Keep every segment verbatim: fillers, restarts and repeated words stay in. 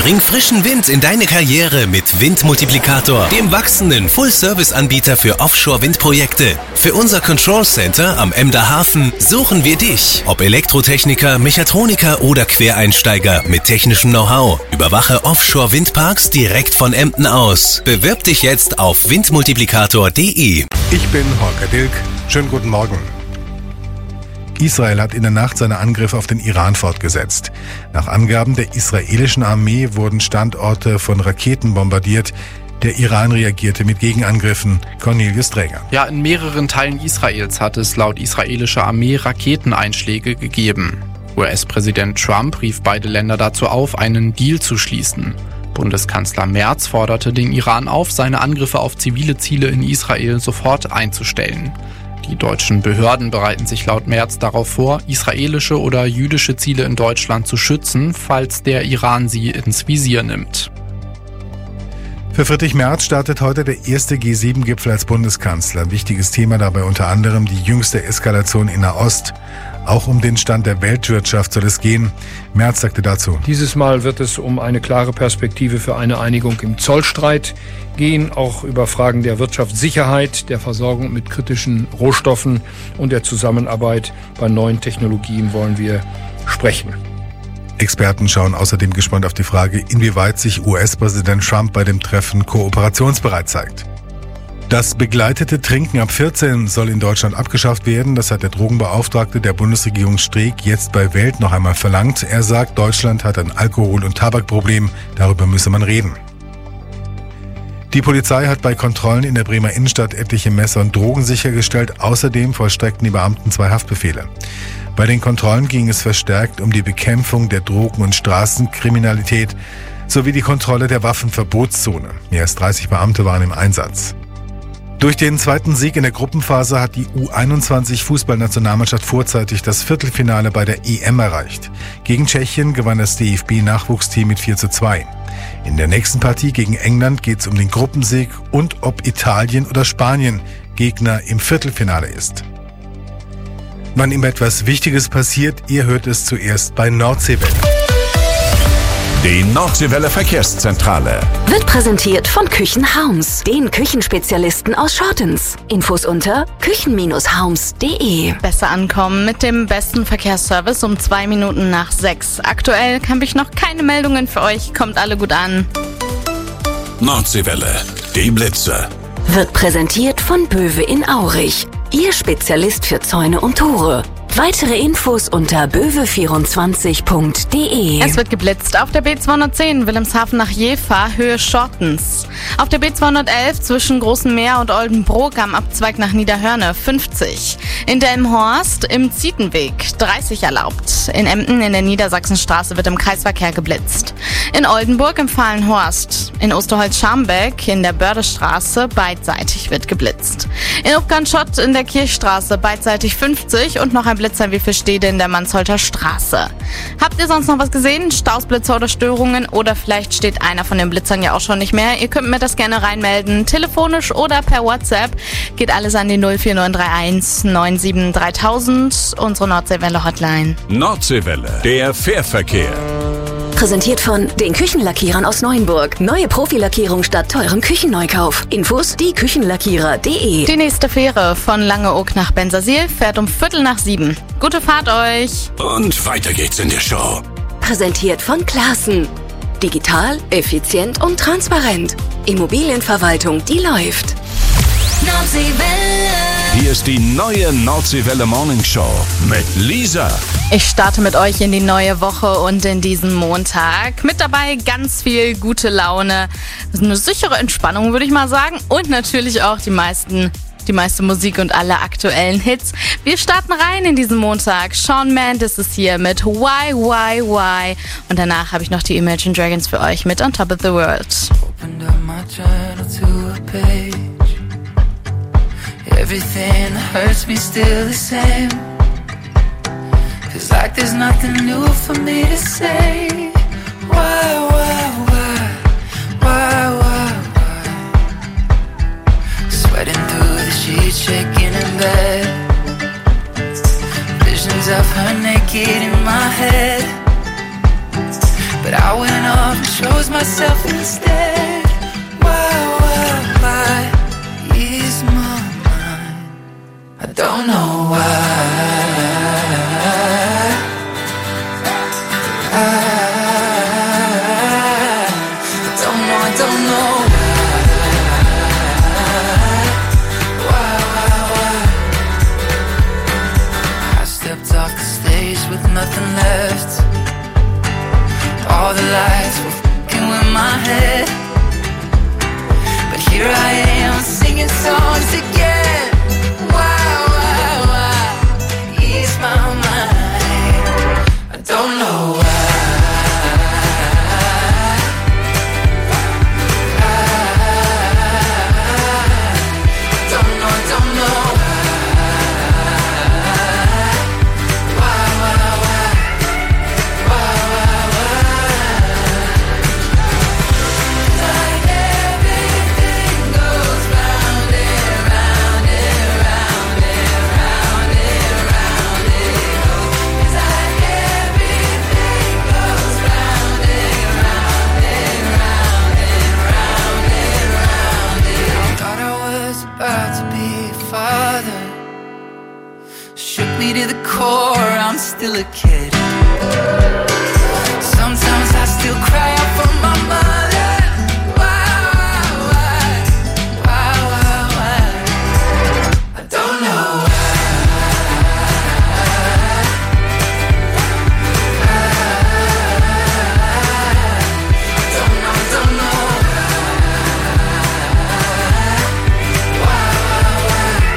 Bring frischen Wind in deine Karriere mit Windmultiplikator, dem wachsenden Full-Service-Anbieter für Offshore-Windprojekte. Für unser Control Center am Emder Hafen suchen wir dich. Ob Elektrotechniker, Mechatroniker oder Quereinsteiger mit technischem Know-how. Überwache Offshore-Windparks direkt von Emden aus. Bewirb dich jetzt auf windmultiplikator punkt de. Ich bin Holger Dilk. Schönen guten Morgen. Israel hat in der Nacht seine Angriffe auf den Iran fortgesetzt. Nach Angaben der israelischen Armee wurden Standorte von Raketen bombardiert. Der Iran reagierte mit Gegenangriffen. Cornelius Träger. Ja, in mehreren Teilen Israels hat es laut israelischer Armee Raketeneinschläge gegeben. U S-Präsident Trump rief beide Länder dazu auf, einen Deal zu schließen. Bundeskanzler Merz forderte den Iran auf, seine Angriffe auf zivile Ziele in Israel sofort einzustellen. Die deutschen Behörden bereiten sich laut Merz darauf vor, israelische oder jüdische Ziele in Deutschland zu schützen, falls der Iran sie ins Visier nimmt. Für Friedrich Merz startet heute der erste G sieben Gipfel als Bundeskanzler. Wichtiges Thema dabei unter anderem die jüngste Eskalation in Nahost. Auch um den Stand der Weltwirtschaft soll es gehen. Merz sagte dazu: Dieses Mal wird es um eine klare Perspektive für eine Einigung im Zollstreit gehen, auch über Fragen der Wirtschaftssicherheit, der Versorgung mit kritischen Rohstoffen und der Zusammenarbeit bei neuen Technologien wollen wir sprechen. Experten schauen außerdem gespannt auf die Frage, inwieweit sich U S-Präsident Trump bei dem Treffen kooperationsbereit zeigt. Das begleitete Trinken ab vierzehn soll in Deutschland abgeschafft werden. Das hat der Drogenbeauftragte der Bundesregierung Streeck jetzt bei Welt noch einmal verlangt. Er sagt, Deutschland hat ein Alkohol- und Tabakproblem. Darüber müsse man reden. Die Polizei hat bei Kontrollen in der Bremer Innenstadt etliche Messer und Drogen sichergestellt. Außerdem vollstreckten die Beamten zwei Haftbefehle. Bei den Kontrollen ging es verstärkt um die Bekämpfung der Drogen- und Straßenkriminalität sowie die Kontrolle der Waffenverbotszone. Mehr als dreißig Beamte waren im Einsatz. Durch den zweiten Sieg in der Gruppenphase hat die U einundzwanzig Fußballnationalmannschaft vorzeitig das Viertelfinale bei der E M erreicht. Gegen Tschechien gewann das D F B-Nachwuchsteam mit vier zu zwei. In der nächsten Partie gegen England geht es um den Gruppensieg und ob Italien oder Spanien Gegner im Viertelfinale ist. Wann immer etwas Wichtiges passiert, ihr hört es zuerst bei Nordseewelle. Die Nordseewelle Verkehrszentrale wird präsentiert von Küchenhaums, den Küchenspezialisten aus Schortens. Infos unter küchen haums punkt de. Besser ankommen mit dem besten Verkehrsservice um zwei Minuten nach sechs. Aktuell habe ich noch keine Meldungen für euch. Kommt alle gut an. Nordseewelle, die Blitze. Wird präsentiert von Böwe in Aurich. Ihr Spezialist für Zäune und Tore. Weitere Infos unter böwe vierundzwanzig punkt de. Es wird geblitzt auf der B zweihundertzehn Wilhelmshaven nach Jever, Höhe Schortens. Auf der B zweihundertelf zwischen Großem Meer und Oldenbrook am Abzweig nach Niederhörne fünfzig. In Delmenhorst im Zietenweg dreißig erlaubt. In Emden in der Niedersachsenstraße wird im Kreisverkehr geblitzt. In Oldenburg im Fahlenhorst. In Osterholz-Scharmbeck in der Bördestraße beidseitig wird geblitzt. In Upganschott in der Kirchstraße beidseitig fünfzig und noch ein Blitzer wie für Stede in der Mansholter Straße. Habt ihr sonst noch was gesehen? Stausblitzer oder Störungen? Oder vielleicht steht einer von den Blitzern ja auch schon nicht mehr. Ihr könnt mir das gerne reinmelden. Telefonisch oder per WhatsApp. Geht alles an die null vier neun drei eins neun sieben dreitausend. Unsere Nordseewelle Hotline. Nordseewelle, der Fährverkehr. Präsentiert von den Küchenlackierern aus Neuenburg. Neue Profilackierung statt teurem Küchenneukauf. Infos die küchenlackierer punkt de. Die nächste Fähre von Langeoog nach Bensersiel fährt um Viertel nach sieben. Gute Fahrt euch! Und weiter geht's in der Show. Präsentiert von Classen. Digital, effizient und transparent. Immobilienverwaltung, die läuft. Nordseewelle. Hier ist die neue Nordseewelle Morning Show mit Lisa. Ich starte mit euch in die neue Woche und in diesen Montag. Mit dabei ganz viel gute Laune, eine sichere Entspannung, würde ich mal sagen. Und natürlich auch die meisten, die meiste Musik und alle aktuellen Hits. Wir starten rein in diesen Montag. Shawn Mendes ist hier mit Why, Why, Why. Und danach habe ich noch die Imagine Dragons für euch mit On Top of the World. Opened up my journal to a page. Everything that hurts me still the same. Feels like there's nothing new for me to say. Why, why, why, why, why, why? Sweating through the sheets, shaking in bed. Visions of her naked in my head. But I went off and chose myself instead. Why, why, why is my mind? I don't know why. I nothing left. All the lights were f***ing with my head, but here I am singing songs again. Why, why, why ease my mind? I don't know why. I don't know, I don't know. To the core, I'm still a kid. Sometimes I still cry out for my mother. Why, why, why, why, why? I don't know why. I don't know, I don't know. Why, why, why?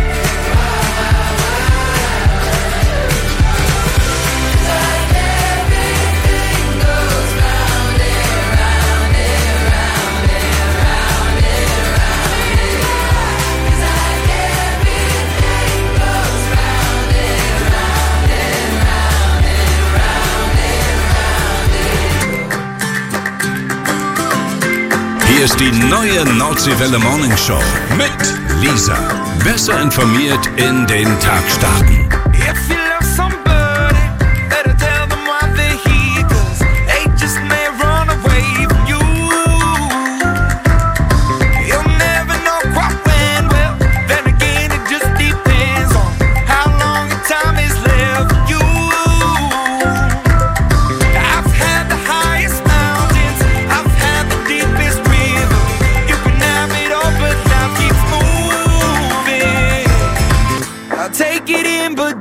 Hier ist die neue Nordseewelle Morning Show mit Lisa. Besser informiert in den Tag starten. If you love somebody, better tell them why they're here, 'cause they just may run away from you. You'll never know what went well, then again it just depends on how long your time is left for you. I've had the highest mountains, I've had the deepest river. You can have it all, but life keeps moving. I'll take it in, but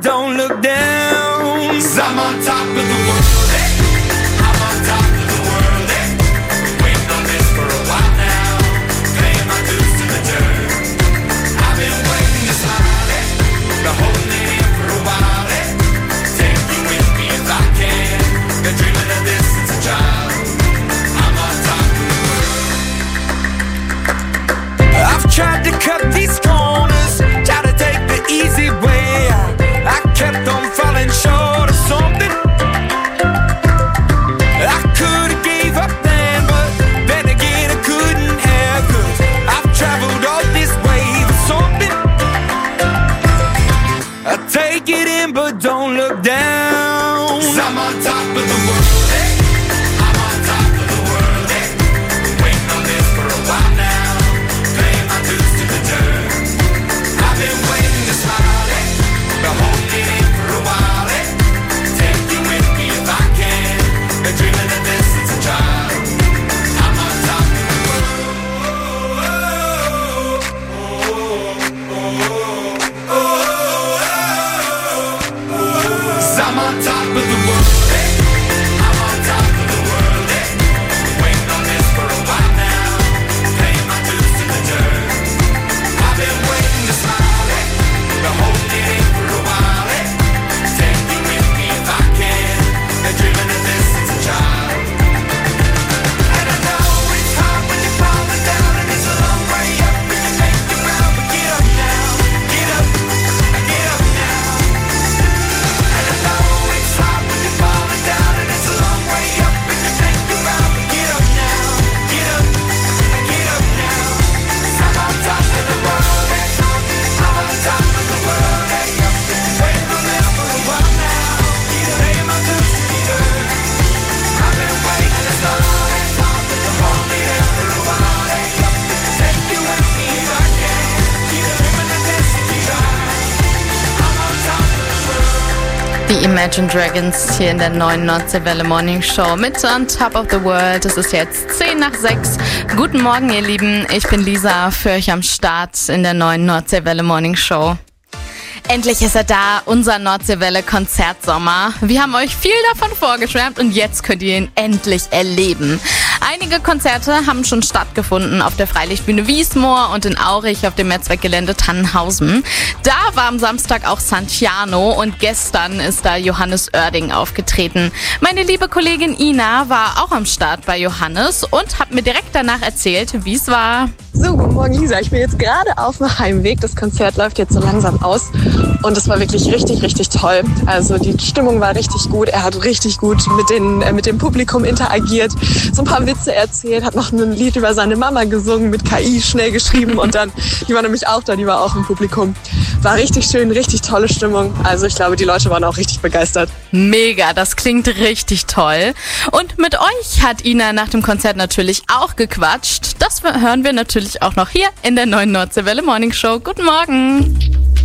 Imagine Dragons hier in der neuen Nordseewelle Morning Show mit On Top of the World. Es ist jetzt zehn nach sechs. Guten Morgen, ihr Lieben. Ich bin Lisa, für euch am Start in der neuen Nordseewelle Morning Show. Endlich ist er da, unser Nordseewelle-Konzertsommer. Wir haben euch viel davon vorgeschwärmt und jetzt könnt ihr ihn endlich erleben. Einige Konzerte haben schon stattgefunden auf der Freilichtbühne Wiesmoor und in Aurich auf dem Mehrzweckgelände Tannenhausen. Da war am Samstag auch Santiano und gestern ist da Johannes Oerding aufgetreten. Meine liebe Kollegin Ina war auch am Start bei Johannes und hat mir direkt danach erzählt, wie es war. So, guten Morgen Lisa. Ich bin jetzt gerade auf dem Heimweg. Das Konzert läuft jetzt so langsam aus. Und es war wirklich richtig, richtig toll. Also die Stimmung war richtig gut. Er hat richtig gut mit, den, äh, mit dem Publikum interagiert, so ein paar Witze erzählt, hat noch ein Lied über seine Mama gesungen, mit K I schnell geschrieben. Und dann, die war nämlich auch da, die war auch im Publikum. War richtig schön, richtig tolle Stimmung. Also ich glaube, die Leute waren auch richtig begeistert. Mega, das klingt richtig toll. Und mit euch hat Ina nach dem Konzert natürlich auch gequatscht. Das hören wir natürlich auch noch hier in der neuen Nordseewelle Morning Show. Guten Morgen.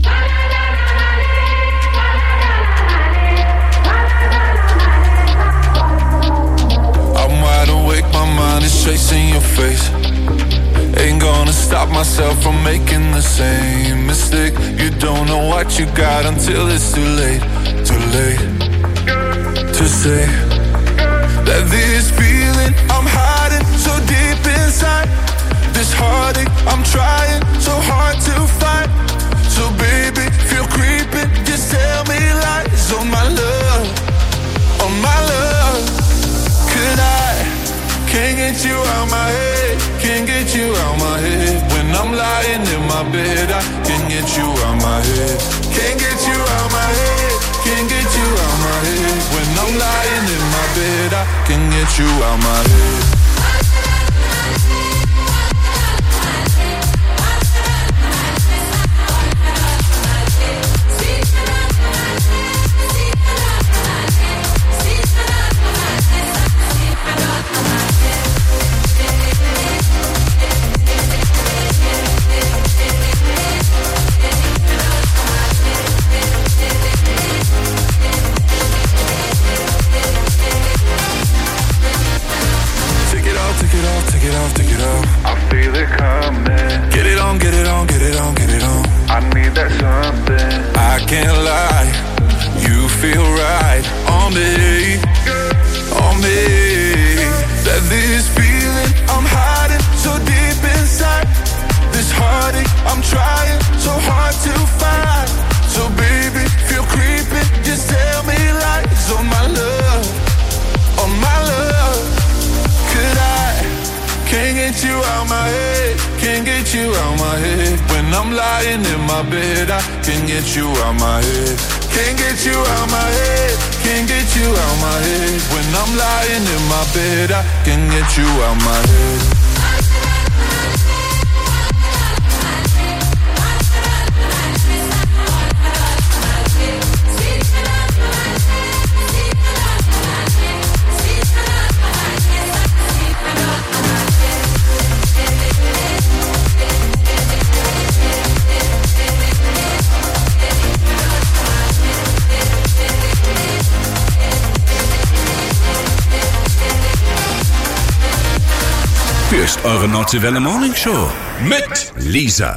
Chasing your face, ain't gonna stop myself from making the same mistake. You don't know what you got until it's too late, too late to say that this feeling I'm hiding so deep inside, this heartache I'm trying so hard to fight. So baby, feel creeping, just tell me lies on my love, on my love. Could I? Can't get you out my head, can't get you out my head. When I'm lying in my bed, I can't get you out my head. Can't get you out my head, can't get you out my head. When I'm lying in my bed, I can't get you out my head. Hier ist eure Nordseewelle Morning Show mit Lisa.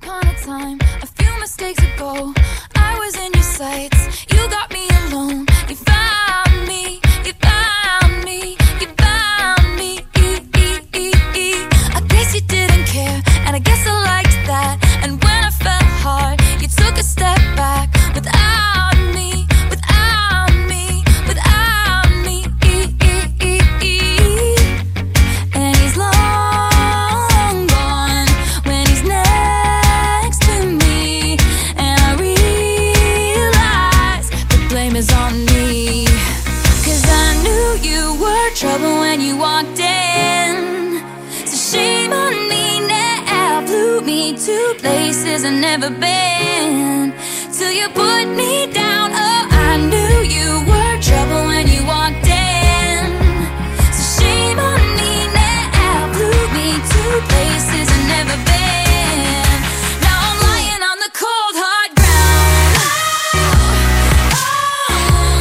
Places I've never been, till you put me down. Oh, I knew you were trouble when you walked in. So shame on me now, blew me to places I've never been. Now I'm lying on the cold hard ground. Oh, oh,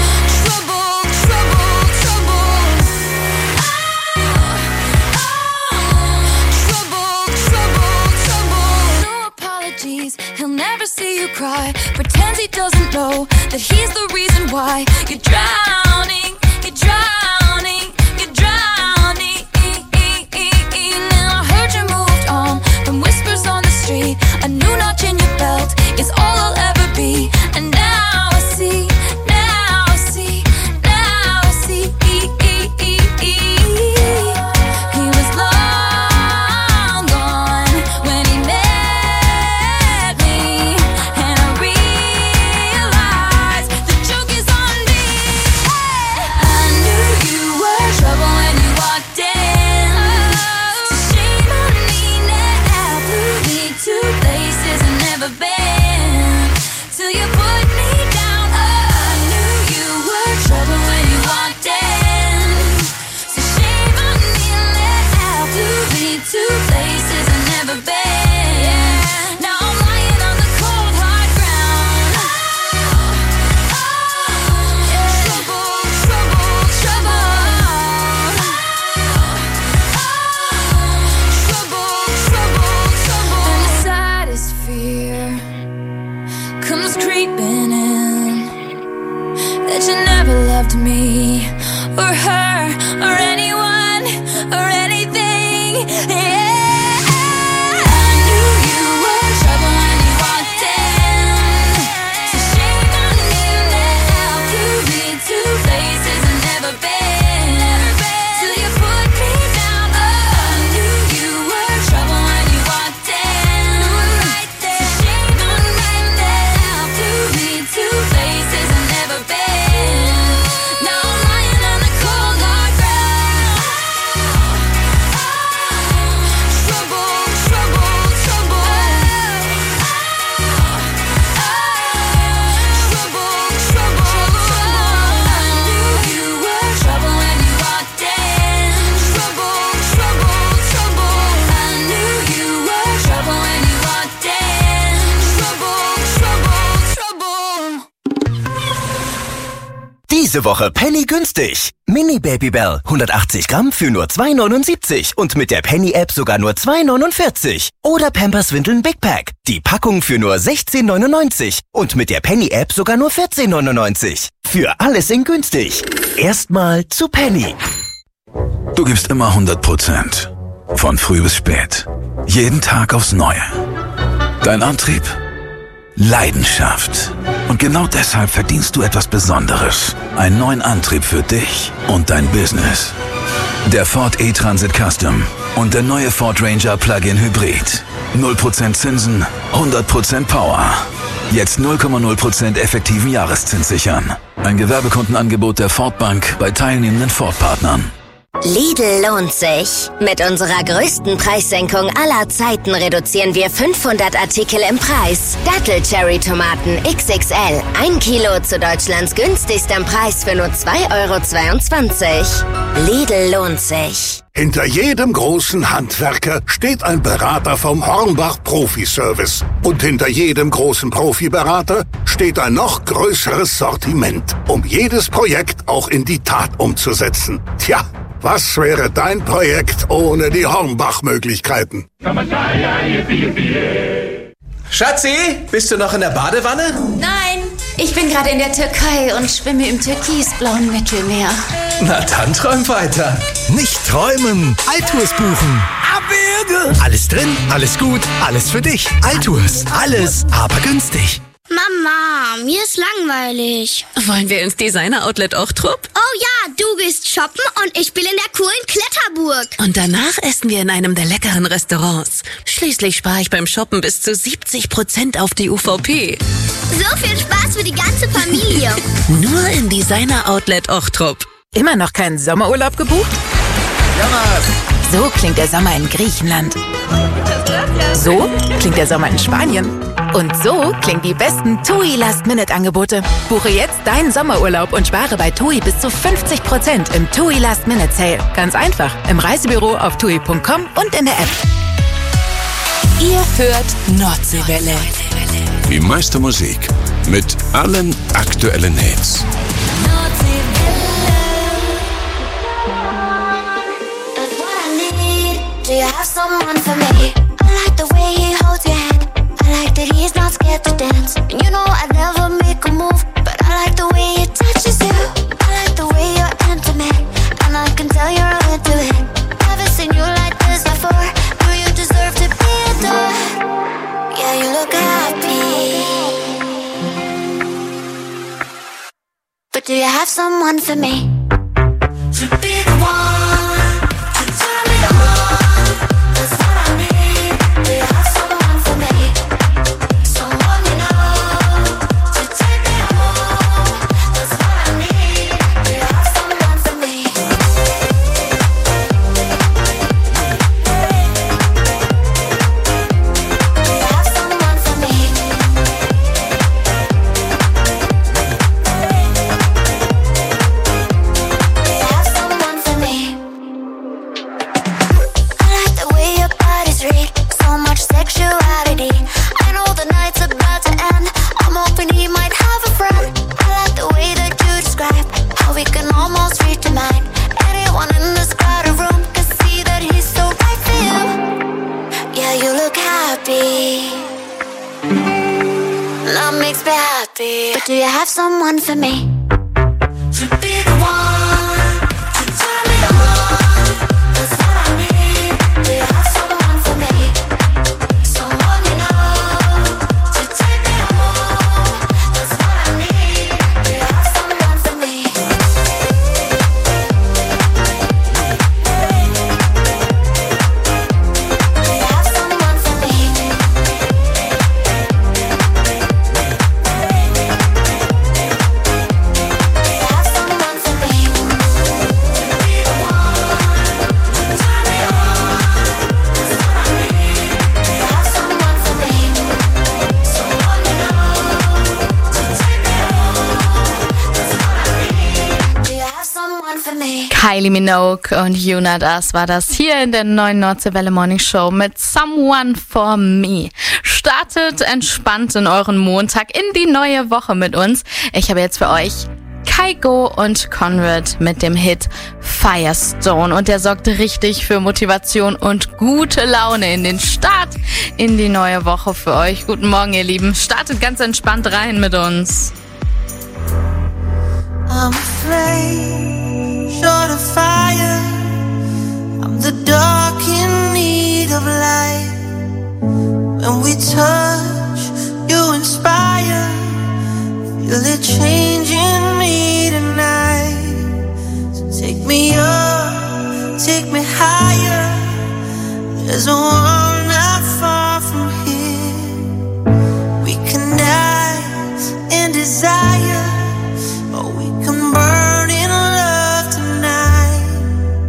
doesn't know that he's the reason why you're drowning, you're drowning, you're drowning. Now I heard you moved on from whispers on the street. A new notch in your belt is all I'll ever be. And now I see, now I see, now I see. He was long gone when he met me, and I realized the joke is on me. I knew you were trouble when you walked in. So shame on me now, flew me to places I've never been, till you put me down. I knew you were trouble when you walked in. So shame on me now, flew me to places I've never been. Now I'm lying on the cold hard ground. Trouble, trouble, trouble. Trouble, trouble, trouble. And the saddest fear comes creeping in, that you never loved me or her or anyone or anything. Yeah. I knew you were trouble when you walked in. So shame on me now, flew me to places I've never been, till you put me down. I knew you were trouble when you walked in. So shame on me now, flew me to places I've never been. Now I'm lying on the cold hard ground. Trouble, trouble, trouble. Trouble, trouble, trouble. I knew you were trouble when you walked in. Trouble, trouble, trouble. I knew you were trouble when you walked in. Trouble, trouble, trouble. Diese Woche Penny günstig. Mini Babybel hundertachtzig Gramm für nur zwei neunundsiebzig und mit der Penny-App sogar nur zwei neunundvierzig. Oder Pampers Windeln Big Pack. Die Packung für nur sechzehn neunundneunzig und mit der Penny-App sogar nur vierzehn neunundneunzig. Für alles in günstig. Erstmal zu Penny. Du gibst immer hundert Prozent. Von früh bis spät. Jeden Tag aufs Neue. Dein Antrieb? Leidenschaft. Und genau deshalb verdienst du etwas Besonderes. Einen neuen Antrieb für dich und dein Business. Der Ford E-Transit Custom und der neue Ford Ranger Plug-in Hybrid. null Prozent Zinsen, hundert Prozent Power. Jetzt null Komma null Prozent effektiven Jahreszins sichern. Ein Gewerbekundenangebot der Ford Bank bei teilnehmenden Ford-Partnern. Lidl lohnt sich. Mit unserer größten Preissenkung aller Zeiten reduzieren wir fünfhundert Artikel im Preis. Dattel-Cherry-Tomaten X X L. Ein Kilo zu Deutschlands günstigstem Preis für nur zwei Euro zweiundzwanzig. Lidl lohnt sich. Hinter jedem großen Handwerker steht ein Berater vom Hornbach Profi-Service. Und hinter jedem großen Profiberater steht ein noch größeres Sortiment, um jedes Projekt auch in die Tat umzusetzen. Tja, was wäre dein Projekt ohne die Hornbach-Möglichkeiten? Schatzi, bist du noch in der Badewanne? Nein, ich bin gerade in der Türkei und schwimme im türkisblauen Mittelmeer. Na dann träum weiter. Nicht träumen, Altours buchen. Abwürge. Alles drin, alles gut, alles für dich. Altours, alles, aber günstig. Mama, mir ist langweilig. Wollen wir ins Designer-Outlet Ochtrup? Oh ja, du gehst shoppen und ich bin in der coolen Kletterburg. Und danach essen wir in einem der leckeren Restaurants. Schließlich spare ich beim Shoppen bis zu siebzig Prozent auf die U V P. So viel Spaß für die ganze Familie. Nur im Designer-Outlet Ochtrup. Immer noch keinen Sommerurlaub gebucht? So klingt der Sommer in Griechenland. So klingt der Sommer in Spanien. Und so klingen die besten TUI Last-Minute-Angebote. Buche jetzt deinen Sommerurlaub und spare bei TUI bis zu fünfzig Prozent im TUI Last-Minute-Sale. Ganz einfach, im Reisebüro auf tui punkt com und in der App. Ihr hört Nordseewelle. Die meiste Musik mit allen aktuellen Hits. Do you have someone for me? I like the way he holds your hand. I like that he's not scared to dance. And you know I've never made have someone for me? To be the one to turn me on. That's what I need. Do you have someone for me? Someone you know to take me home. That's what I need. Do you have someone for me? Do you have someone for me? But do you have someone for me? To be the one to turn me on. That's what I need. Do you have someone for me? Someone you know to take me home. That's what I need. Do you have someone for me? Do you have someone for me? Kylie Minogue und Yuna, das war das hier in der neuen Nordseewelle Morning Show mit Someone for Me. Startet entspannt in euren Montag in die neue Woche mit uns. Ich habe jetzt für euch Kygo und Conrad mit dem Hit Firestone und der sorgt richtig für Motivation und gute Laune in den Start in die neue Woche für euch. Guten Morgen, ihr Lieben. Startet ganz entspannt rein mit uns. I'm afraid, short of fire. I'm the dark in need of light. When we touch, you inspire. Feel it changing me tonight. So take me up, take me higher. There's a world not far from here. We can dance in desire. Oh, we can burn in love tonight.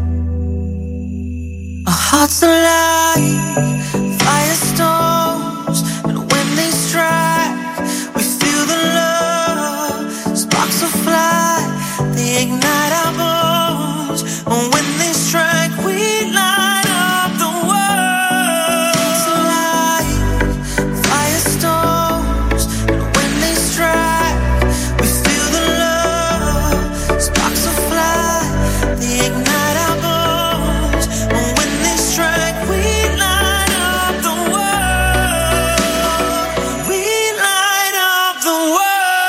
Our hearts alive, firestones, and when they strike, we feel the love. Sparks will fly, they ignite our bones. And when they strike, we light up the world. It's alive, firestones, and when they strike, we feel the love. Sparks will fly, they ignite our bones. And when they strike, we light up the world. We light up the world.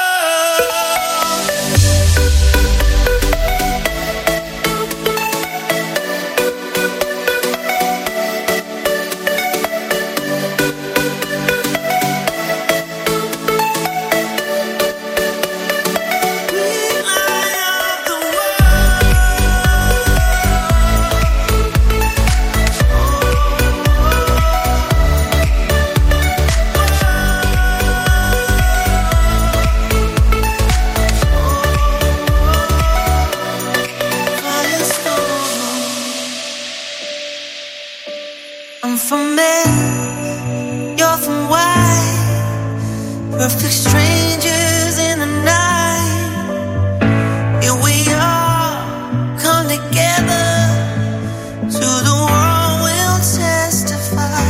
I'm from men, you're from white. Perfect strangers in the night. Here we are, come together. To the world we'll testify.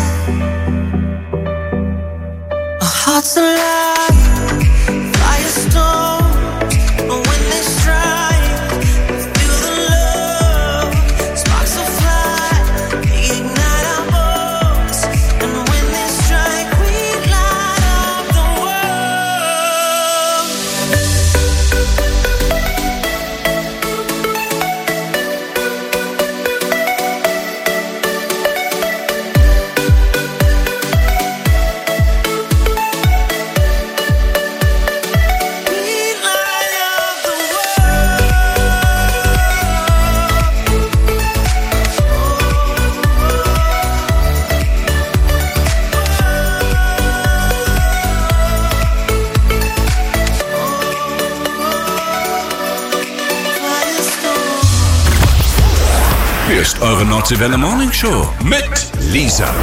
Our hearts alive, firestones. But when they strike, we feel the love. Sparks will fly, they ignite our bones. And when they strike, we light up the world. ist eure Nordseewelle Morning Show mit Lisa.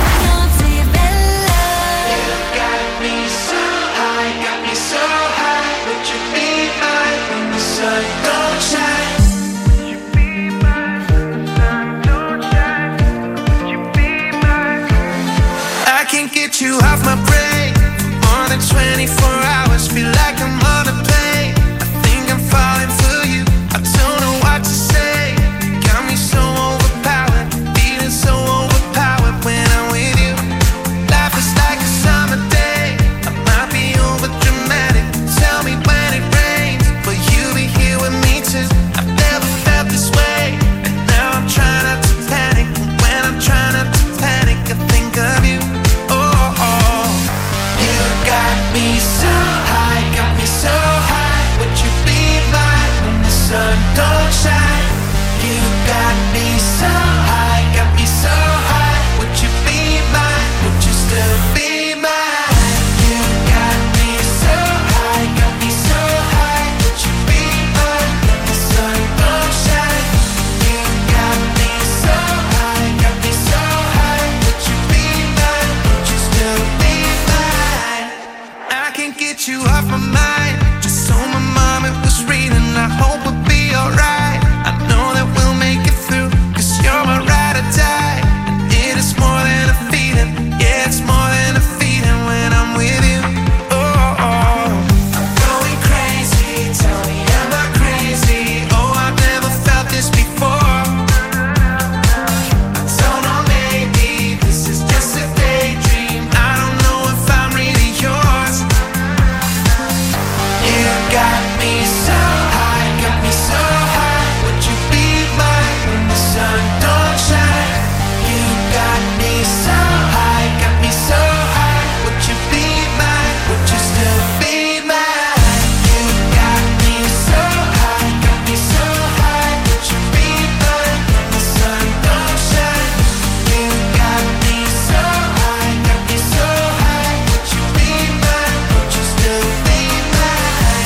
You off my brain more than twenty-four hours. Feel like I'm on a plane. I think I'm falling for you. I don't know what to say. Got me so overpowered, feeling so overpowered when I'm with you. Life is like a summer day. I might be over dramatic. Tell me when it rains, but you be here with me too. I've never felt this way, and now I'm trying not to panic. When I'm trying not to panic, I think of you. Me so high, got me so high. Would you be mine when the sun don't shine? You got me so high, got me so high. Would you be mine? Would you still be mine? You got me so high, got me so high. Would you be mine when the sun don't shine? You got me so high, got me so high. Would you be mine? Would you still be mine? I can't get you off my mind. Just so my mom it was reading. I hope we'll be alright. I know that we'll make it through, cause you're my ride or die. And it is more than a feeling. Yeah, it's more than a feeling when I'm with you. Oh, oh. I'm going crazy. Tell me am I crazy? Oh, I've never felt this before. I don't know, maybe this is just a daydream. I don't know if I'm really yours. You got me so high, got me so high. Would you be mine when the sun don't shine? You got me so high, got me so high. Would you be mine? Would you still be mine? You got me so high, got me so high. Would you be mine when the sun don't shine? You got me so high, got me so high. Would you be mine? Would you still be mine?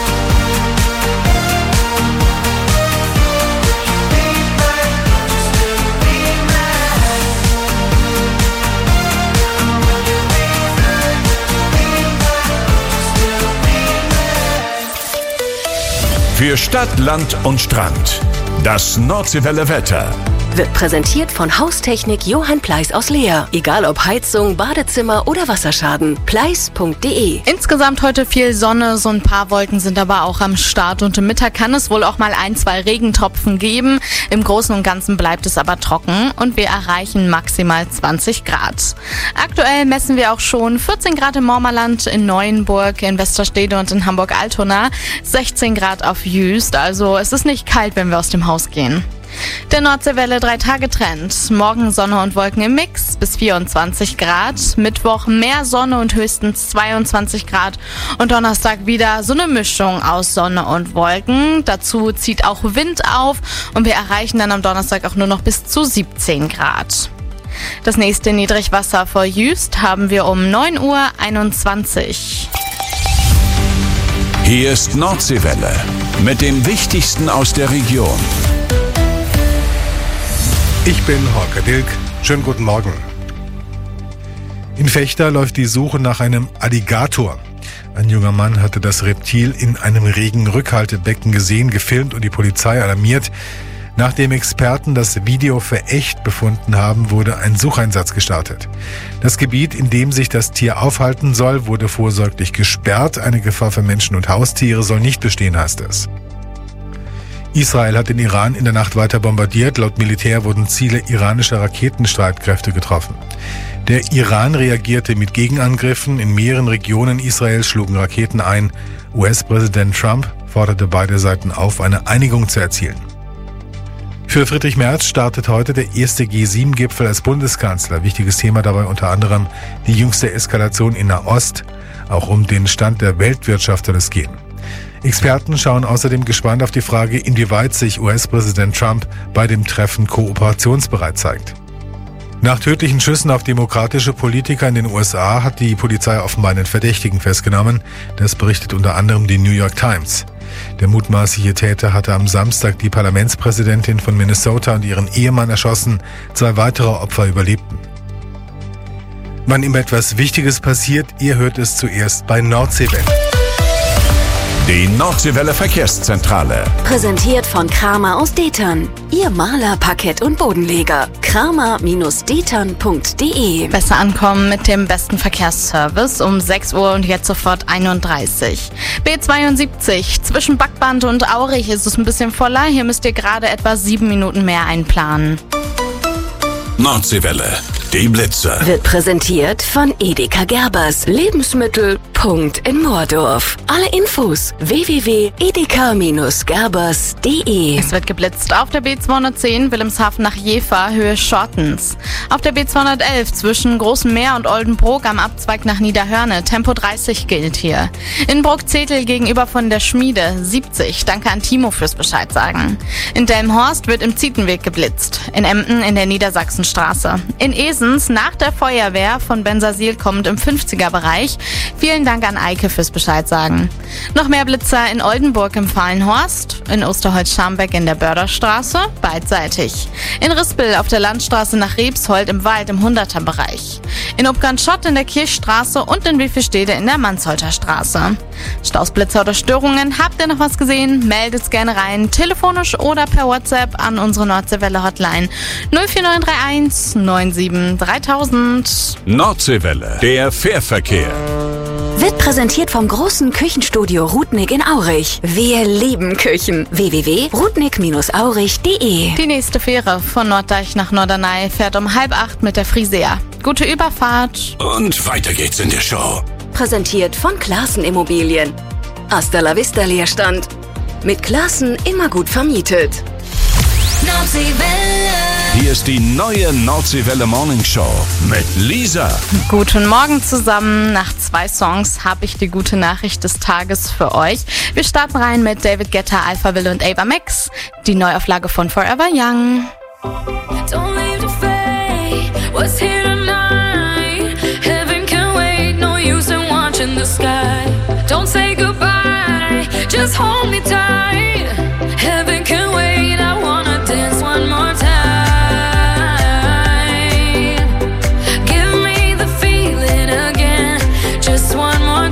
Für Stadt, Land und Strand. Das Nordseewelle Wetter. Wird präsentiert von Haustechnik Johann Pleiss aus Leer. Egal ob Heizung, Badezimmer oder Wasserschaden. pleiss punkt de. Insgesamt heute viel Sonne, so ein paar Wolken sind aber auch am Start und im Mittag kann es wohl auch mal ein, zwei Regentropfen geben. Im Großen und Ganzen bleibt es aber trocken und wir erreichen maximal zwanzig Grad. Aktuell messen wir auch schon vierzehn Grad im Mormerland, in Neuenburg, in Westerstede und in Hamburg-Altona, sechzehn Grad auf Jüst, also es ist nicht kalt, wenn wir aus dem Haus gehen. Der Nordseewelle drei Tage Trend. Morgen Sonne und Wolken im Mix bis vierundzwanzig Grad. Mittwoch mehr Sonne und höchstens zweiundzwanzig Grad. Und Donnerstag wieder so eine Mischung aus Sonne und Wolken. Dazu zieht auch Wind auf und wir erreichen dann am Donnerstag auch nur noch bis zu siebzehn Grad. Das nächste Niedrigwasser vor Jüst haben wir um neun Uhr einundzwanzig. Hier ist Nordseewelle mit dem Wichtigsten aus der Region. Ich bin Holger Dilk. Schönen guten Morgen. In Vechta läuft die Suche nach einem Alligator. Ein junger Mann hatte das Reptil in einem regen Rückhaltebecken gesehen, gefilmt und die Polizei alarmiert. Nachdem Experten das Video für echt befunden haben, wurde ein Sucheinsatz gestartet. Das Gebiet, in dem sich das Tier aufhalten soll, wurde vorsorglich gesperrt. Eine Gefahr für Menschen und Haustiere soll nicht bestehen, heißt es. Israel hat den Iran in der Nacht weiter bombardiert. Laut Militär wurden Ziele iranischer Raketenstreitkräfte getroffen. Der Iran reagierte mit Gegenangriffen. In mehreren Regionen Israels schlugen Raketen ein. U S-Präsident Trump forderte beide Seiten auf, eine Einigung zu erzielen. Für Friedrich Merz startet heute der erste G sieben Gipfel als Bundeskanzler. Wichtiges Thema dabei unter anderem die jüngste Eskalation in Nahost. Auch um den Stand der Weltwirtschaft soll es gehen. Experten schauen außerdem gespannt auf die Frage, inwieweit sich U S-Präsident Trump bei dem Treffen kooperationsbereit zeigt. Nach tödlichen Schüssen auf demokratische Politiker in den U S A hat die Polizei offenbar einen Verdächtigen festgenommen. Das berichtet unter anderem die New York Times. Der mutmaßliche Täter hatte am Samstag die Parlamentspräsidentin von Minnesota und ihren Ehemann erschossen. Zwei weitere Opfer überlebten. Wann ihm etwas Wichtiges passiert, ihr hört es zuerst bei Nordseewelle. Die Nordseewelle Verkehrszentrale. Präsentiert von Kramer aus Detern. Ihr Maler, Parkett und Bodenleger. kramer Detern punkt de. Besser ankommen mit dem besten Verkehrsservice um sechs Uhr und jetzt sofort einunddreißig. B zweiundsiebzig. Zwischen Backband und Aurich ist es ein bisschen voller. Hier müsst ihr gerade etwa sieben Minuten mehr einplanen. Nordseewelle. Die Blitze. Wird präsentiert von Edeka Gerbers. Lebensmittel. Punkt in Moordorf. Alle Infos w w w punkt edeka gerbers punkt de. Es wird geblitzt auf der B zweihundertzehn Wilhelmshaven nach Jever, Höhe Schortens. Auf der B zweihundertelf zwischen Großem Meer und Oldenburg am Abzweig nach Niederhörne. Tempo dreißig gilt hier. In Bruckzetel gegenüber von der Schmiede siebzig. Danke an Timo fürs Bescheid sagen. In Delmenhorst wird im Zietenweg geblitzt. In Emden in der Niedersachsenstraße. In Esens nach der Feuerwehr von Bensersiel kommend im fünfziger-Bereich. Vielen Dank an Eike fürs Bescheid sagen. Noch mehr Blitzer in Oldenburg im Fahlenhorst, in Osterholz-Scharmbeck in der Börderstraße, beidseitig. In Rispel auf der Landstraße nach Rebshold im Wald im hunderter-Bereich. In Obgantschott in der Kirchstraße und in Wiefelstede in der Mansholter Straße. Stausblitzer oder Störungen, habt ihr noch was gesehen? Meldet's gerne rein, telefonisch oder per WhatsApp an unsere Nordseewelle Hotline null vier neun drei eins neun sieben dreitausend. Nordseewelle, der Fährverkehr. Wird präsentiert vom großen Küchenstudio Rudnick in Aurich. Wir lieben Küchen. w w w punkt rudnick aurich punkt de. Die nächste Fähre von Norddeich nach Norderney fährt um halb acht mit der Frisea. Gute Überfahrt. Und weiter geht's in der Show. Präsentiert von Classen Immobilien. Hasta la vista Leerstand. Mit Classen immer gut vermietet. Hier ist die neue Nordseewelle Morning Show mit Lisa. Guten Morgen zusammen. Nach zwei Songs habe ich die gute Nachricht des Tages für euch. Wir starten rein mit David Guetta, Alphaville und Ava Max. Die Neuauflage von Forever Young. Don't leave the fade. What's here tonight? Heaven can wait. No use in watching the sky. Don't say goodbye. Just hold me tight. Heaven can wait. I wanna dance one more time. Give me the feeling again. Just one more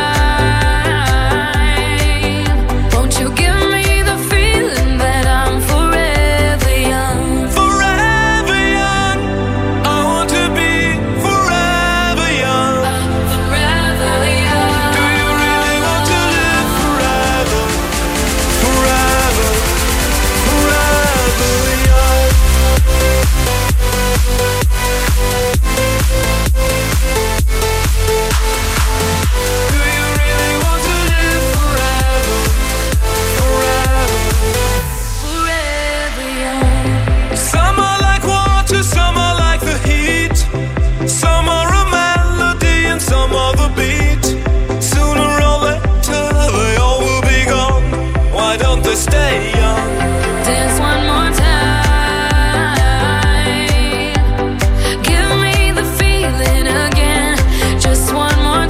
time. Won't you give me the feeling that I'm forever young? Forever young. I want to be forever young. Forever young. Do you really want to live forever? Forever, forever young. Do you really want to live forever? Forever, Forever young. some are like water, some are like the heat. Some are a melody and some are the beat. Sooner or later they all will be gone. Why don't they stay young? Dance one more time. Give me the feeling again. Just one more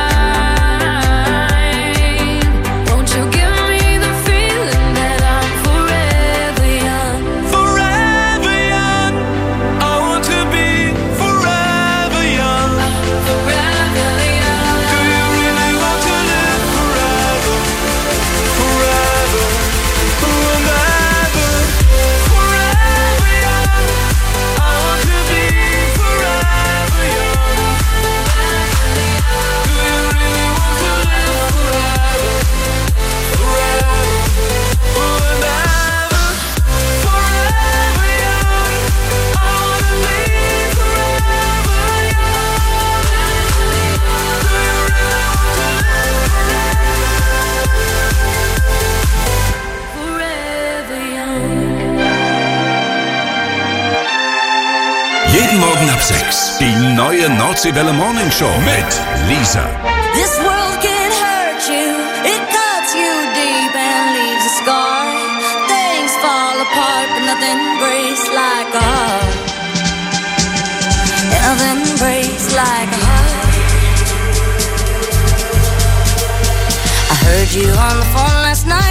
time. Won't you give me the feeling that I'm forever young? Forever young. I want to be forever young. Forever young. Do you really want to live forever? Forever, and ever. Forever young. I want to be forever young. Do you really want to live forever? Forever, and ever. Forever young. I want to be forever young. Do you really want to live Forever young. Jeden Morgen ab sechs. Die neue Nordseewelle Morning Show mit Lisa. This world can hurt you, it cuts you deep and leaves a scar. Things fall apart, but nothing breaks like a heart. Nothing breaks like a heart. I heard you on the phone last night.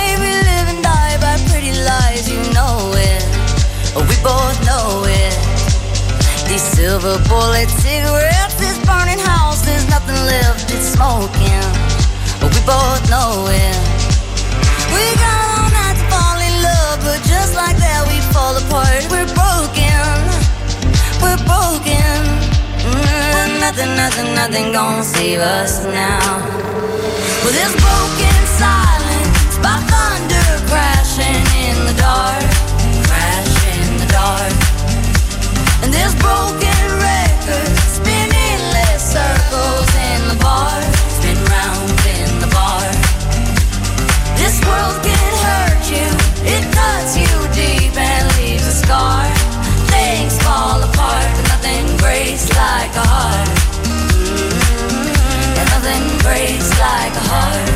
Silver bullet cigarettes, this burning house, there's nothing left, it's smoking. But we both know it. We got all night to fall in love, but just like that we fall apart. We're broken, we're broken. Mm, nothing, nothing, nothing gonna save us now. With this broken silence, by thunder crashing in the dark, crash in the dark. And this broken record spinning less circles in the bar, spin round in the bar. This world can hurt you, it cuts you deep and leaves a scar. Things fall apart, but nothing breaks like a heart. Mm-hmm. And nothing breaks like a heart.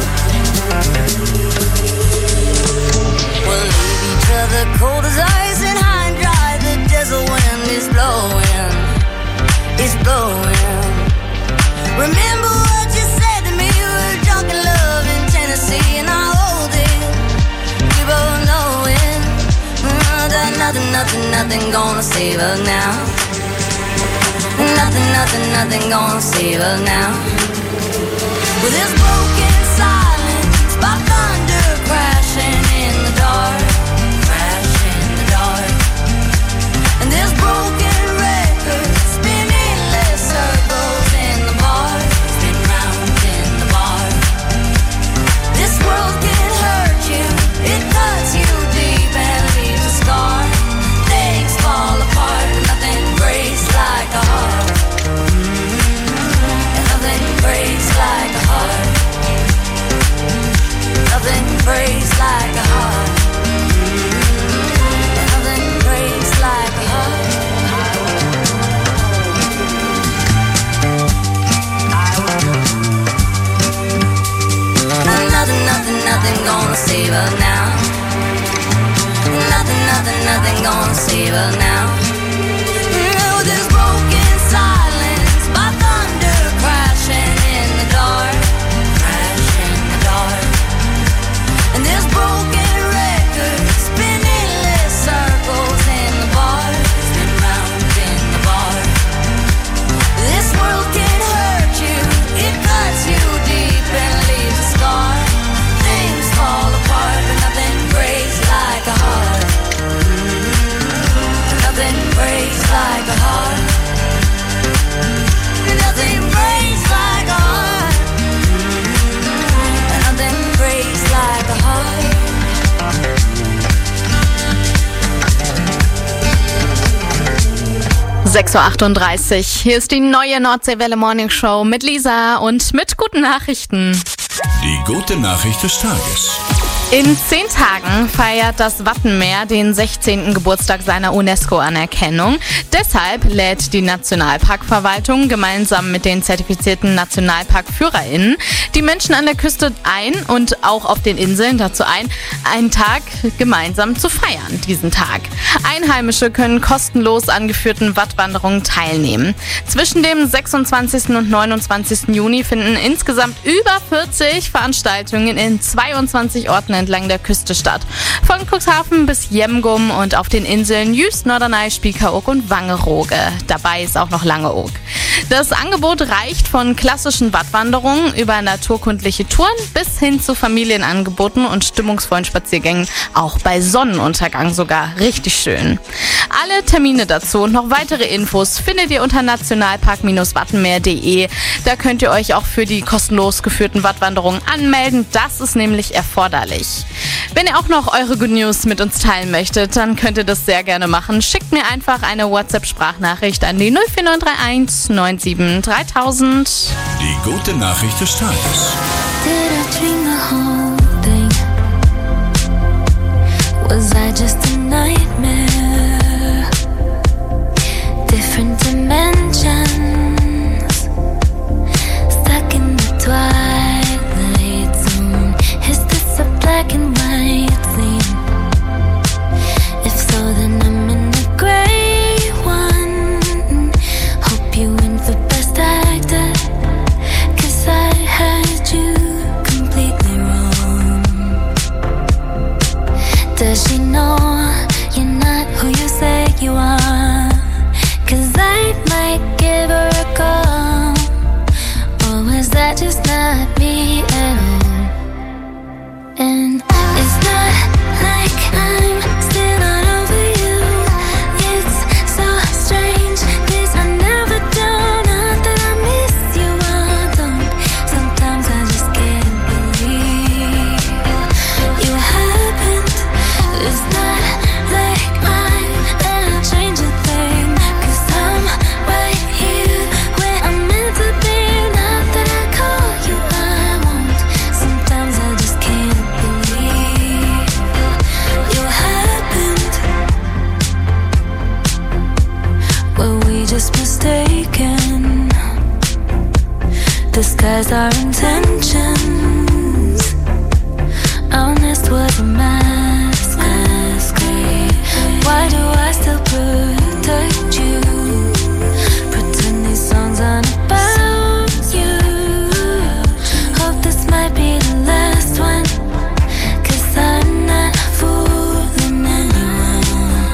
We'll leave each other cold as ice and high and dry. The desert wind is blowing, it's blowing. Remember what you said to me, we were drunk in love in Tennessee, and I hold it, we both know it. Mm, that nothing, nothing, nothing gonna save us now. Nothing, nothing, nothing gonna save us now. With this broken silence, by thunder crashing in the dark, crash in the dark. And this broken record spinning less circles in the bar, spin round in the bar. This world can hurt you, it cuts you deep and leaves a scar. Things fall apart, but nothing breaks like a heart. Mm-hmm. And nothing breaks like a heart. Nothing breaks like a heart. Mm-hmm. And nothing breaks like a heart. Nothing, nothing, nothing gonna save us now. Nothing, nothing, nothing gonna save us now. Mm, with this broken silence, by thunder crashing in the dark, crash in the dark. And this broken record spinning less circles in the bar, spin round in the bar. This world can hurt you, it cuts you deep and leaves a scar. Things fall apart, but nothing breaks like a heart. Mm-hmm. Nothing breaks like a heart. Nothing breaks like a heart. Mm-hmm. Nothing breaks like a heart. sechs Uhr achtunddreißig. Hier ist die neue Nordseewelle Morning Show mit Lisa und mit guten Nachrichten. Die gute Nachricht des Tages. In zehn Tagen feiert das Wattenmeer den sechzehnten Geburtstag seiner UNESCO-Anerkennung. Deshalb lädt die Nationalparkverwaltung gemeinsam mit den zertifizierten NationalparkführerInnen die Menschen an der Küste ein und auch auf den Inseln dazu ein, einen Tag gemeinsam zu feiern, diesen Tag. Einheimische können kostenlos an geführten Wattwanderungen teilnehmen. Zwischen dem sechsundzwanzigsten und neunundzwanzigsten Juni finden insgesamt über vierzig Veranstaltungen in zweiundzwanzig Orten entlang der Küste statt. Von Cuxhaven bis Jemgum und auf den Inseln Jüst, Norderney, Spiekeroog und Wangerooge. Dabei ist auch noch Langeoog. Das Angebot reicht von klassischen Wattwanderungen über naturkundliche Touren bis hin zu Familienangeboten und stimmungsvollen Spaziergängen, auch bei Sonnenuntergang sogar. Richtig schön. Alle Termine dazu und noch weitere Infos findet ihr unter nationalpark Bindestrich wattenmeer punkt de. Da könnt ihr euch auch für die kostenlos geführten Wattwanderungen anmelden. Das ist nämlich erforderlich. Wenn ihr auch noch eure Good News mit uns teilen möchtet, dann könnt ihr das sehr gerne machen. Schickt mir einfach eine WhatsApp-Sprachnachricht an die null vier neun drei eins neun sieben dreitausend. Die gute Nachricht des Tages. Did I dream the whole thing? Was I just a nightmare? Different dimensions, stuck in the twilight zone. Is this a black and white scene? If so, then I'm in the gray one. Hope you win for best actor, 'cause I had you completely wrong. Does she know you're not Were we just mistaken? Disguise our intentions. Honest was a mask. Why do I still protect you? Pretend these songs aren't about you. Hope this might be the last one, 'cause I'm not fooling anyone.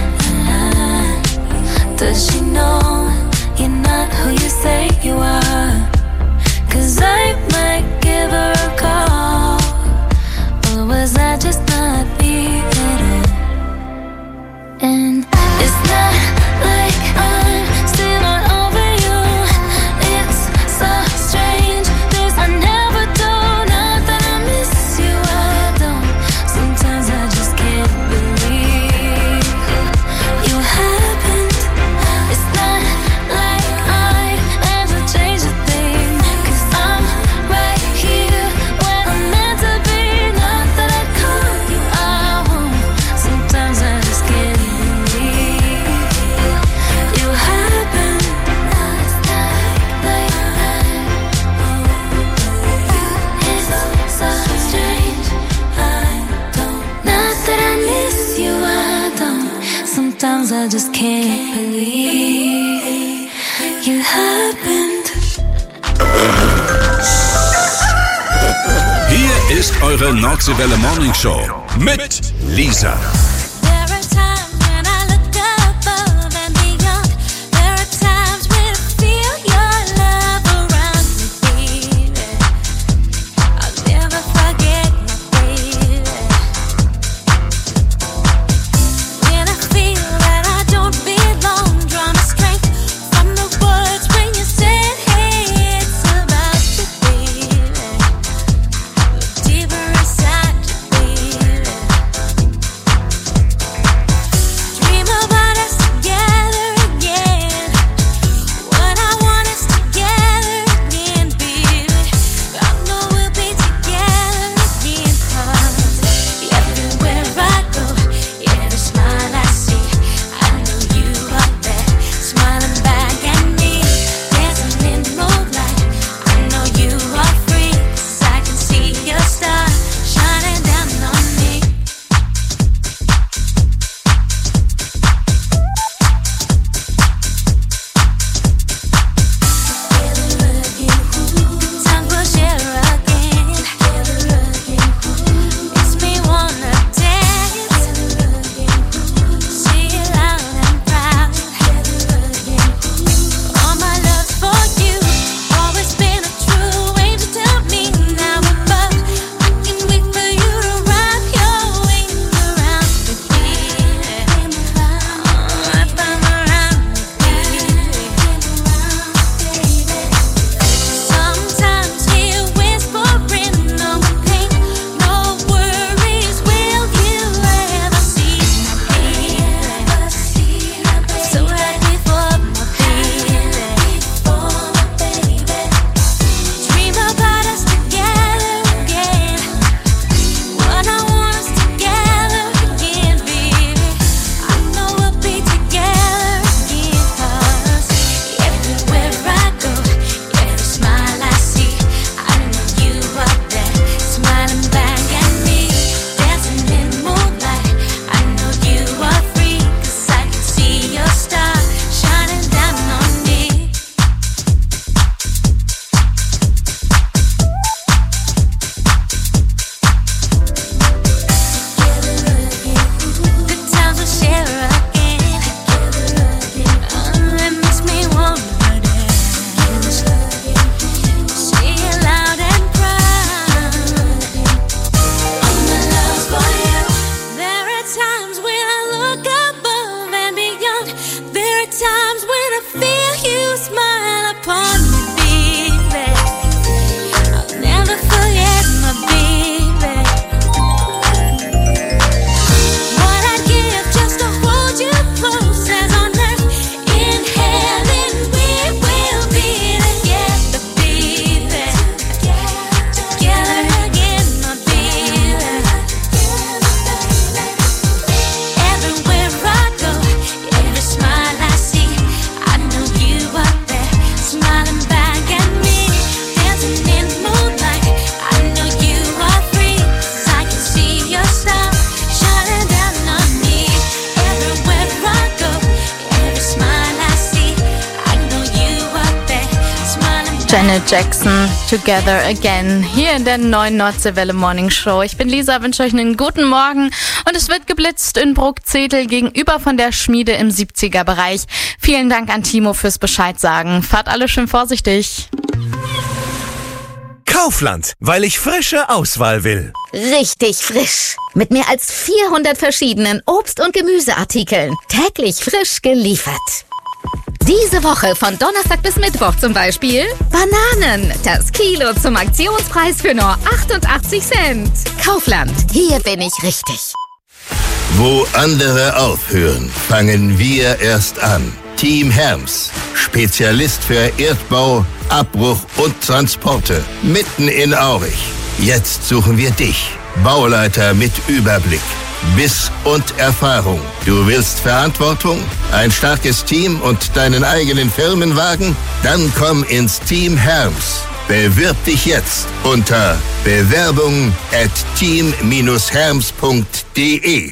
Does she know you're not who you say you are? 'Cause I might give her a call. Or was I just not being it? And it's not like I'm still not over you. It's so strange. There's I never do. Not that I miss you, I don't. Sometimes I just can't believe you happened. It's not like I ever changed a thing, 'cause I'm right here when I'm meant to be. Not that I call you, I won't. Sometimes I just can't believe you happened. It's so strange. I don't. Not that I miss you, I don't. Sometimes I just can't believe you happened. Hier ist eure Nordseewelle Morning Show mit Lisa. There are times when I look above and beyond. There are times when I feel your love around me, baby. I'll never forget my baby. When I feel that I don't belong, draw my strength from the words when you said, hey, it's about you, baby. Look deeper inside you, baby. Dream about us together again. What I want is together again, baby. I know we'll be together again, 'cause everywhere I go, every smile I see, I know you are there, smiling back at me, dancing in the moonlight. I know you are free, 'cause I can see your star shining down on me. Time will share again. Makes me wanna dance. See it loud and proud. All my love's for you. Always been a true angel. Tell me now above. I can wait for you to wrap your wings around me, baby. Wrap them around me, baby. Sometimes hear whispering, no pain, no worries. Will you ever see my baby? So happy for my baby. Dream about us together again. What I want is together again, baby. I know we'll be together again, 'cause everywhere I go, every smile I see, I know you are there, smiling back at me, dancing in the moonlight. I know you are free, 'cause I can see your star shining down on me. Good times we'll share again. Oh, it makes me wanna dance. Say it loud and proud. All my love's for you. There are times when I look above and beyond. There are times when I feel you smile upon me, baby. I'll never forget my baby. What I'd give just to hold you close as on earth. In heaven we will be together, baby. Together again, my baby. Everywhere I go, every smile I see, Janet Jackson, Together Again, hier in der neuen Nordseewelle Morning Show. Ich bin Lisa, wünsche euch einen guten Morgen und es wird geblitzt in Bruckzedel gegenüber von der Schmiede im siebziger Bereich. Vielen Dank an Timo fürs Bescheid sagen. Fahrt alle schön vorsichtig. Kaufland, weil ich frische Auswahl will. Richtig frisch. Mit mehr als vierhundert verschiedenen Obst- und Gemüseartikeln. Täglich frisch geliefert. Diese Woche von Donnerstag bis Mittwoch zum Beispiel Bananen. Das Kilo zum Aktionspreis für nur achtundachtzig Cent. Kaufland, hier bin ich richtig. Wo andere aufhören, fangen wir erst an. Team Herms, Spezialist für Erdbau, Abbruch und Transporte, mitten in Aurich. Jetzt suchen wir dich, Bauleiter mit Überblick, Biss und Erfahrung. Du willst Verantwortung, ein starkes Team und deinen eigenen Firmenwagen? Dann komm ins Team Herms. Bewirb dich jetzt unter bewerbung at team herms punkt de.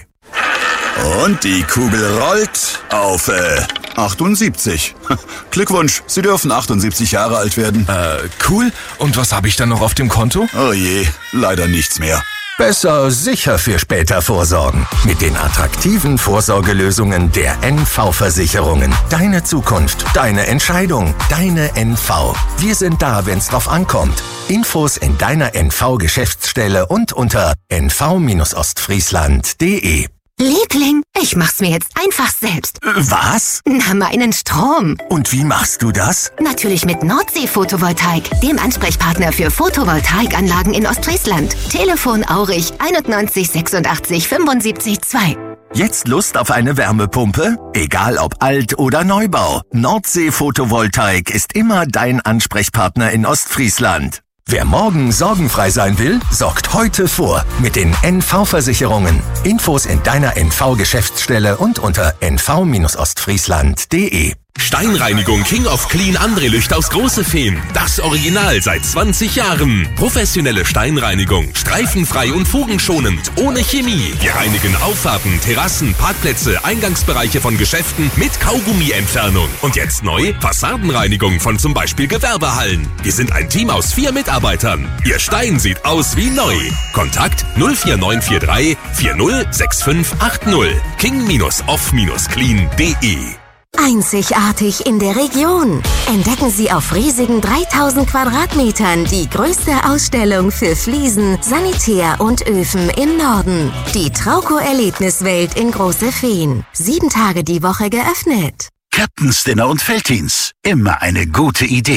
Und die Kugel rollt auf äh, achtundsiebzig. Glückwunsch, Sie dürfen achtundsiebzig Jahre alt werden. Äh, cool. Und was habe ich dann noch auf dem Konto? Oh je, leider nichts mehr. Besser sicher für später vorsorgen. Mit den attraktiven Vorsorgelösungen der N V-Versicherungen. Deine Zukunft, deine Entscheidung, deine N V. Wir sind da, wenn's drauf ankommt. Infos in deiner N V-Geschäftsstelle und unter n v ostfriesland punkt de. Liebling, ich mach's mir jetzt einfach selbst. Was? Na, meinen Strom. Und wie machst du das? Natürlich mit Nordsee-Photovoltaik, dem Ansprechpartner für Photovoltaikanlagen in Ostfriesland. Telefon Aurich einundneunzig sechsundachtzig fünfundsiebzig zwei. Jetzt Lust auf eine Wärmepumpe? Egal ob Alt- oder Neubau. Nordsee-Photovoltaik ist immer dein Ansprechpartner in Ostfriesland. Wer morgen sorgenfrei sein will, sorgt heute vor mit den N V-Versicherungen. Infos in deiner N V-Geschäftsstelle und unter n v ostfriesland punkt de. Steinreinigung King of Clean André Lücht aus Große Feen. Das Original seit zwanzig Jahren. Professionelle Steinreinigung. Streifenfrei und fugenschonend. Ohne Chemie. Wir reinigen Auffahrten, Terrassen, Parkplätze, Eingangsbereiche von Geschäften mit Kaugummientfernung. Und jetzt neu Fassadenreinigung von zum Beispiel Gewerbehallen. Wir sind ein Team aus vier Mitarbeitern. Ihr Stein sieht aus wie neu. Kontakt null vier neun vier drei vier null sechs fünf acht null. king off clean punkt de. Einzigartig in der Region. Entdecken Sie auf riesigen dreitausend Quadratmetern die größte Ausstellung für Fliesen, Sanitär und Öfen im Norden. Die Trauco-Erlebniswelt in Große Feen. Sieben Tage die Woche geöffnet. Captain's Dinner und Felddienst. Immer eine gute Idee.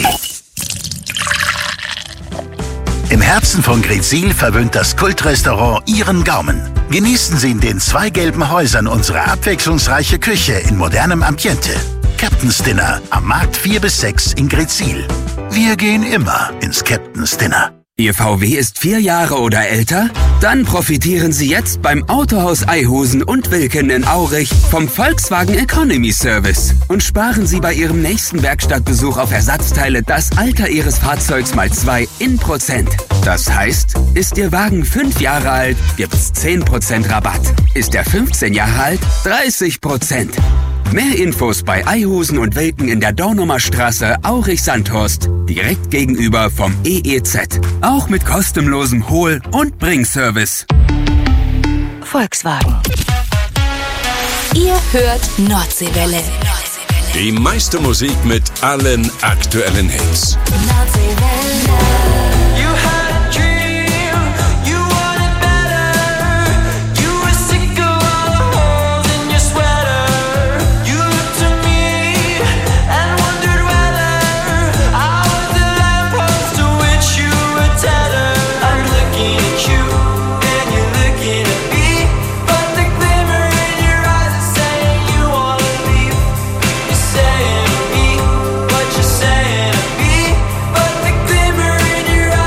Im Herzen von Greetsiel verwöhnt das Kultrestaurant Ihren Gaumen. Genießen Sie in den zwei gelben Häusern unsere abwechslungsreiche Küche in modernem Ambiente. Captain's Dinner am Markt vier bis sechs in Greetsiel. Wir gehen immer ins Captain's Dinner. Ihr V W ist vier Jahre oder älter? Dann profitieren Sie jetzt beim Autohaus Eihusen und Wilken in Aurich vom Volkswagen Economy Service und sparen Sie bei Ihrem nächsten Werkstattbesuch auf Ersatzteile das Alter Ihres Fahrzeugs mal zwei in Prozent. Das heißt, ist Ihr Wagen fünf Jahre alt, gibt's zehn Prozent Rabatt. Ist er fünfzehn Jahre alt, dreißig Prozent. Mehr Infos bei Eihusen und Wilken in der Dornumer Straße, Aurich-Sandhorst, direkt gegenüber vom E E Z. Auch mit kostenlosem Hol- und Bringservice. Volkswagen. Ihr hört Nordseewelle. Die meiste Musik mit allen aktuellen Hits. Saying me, but the glimmer in your eyes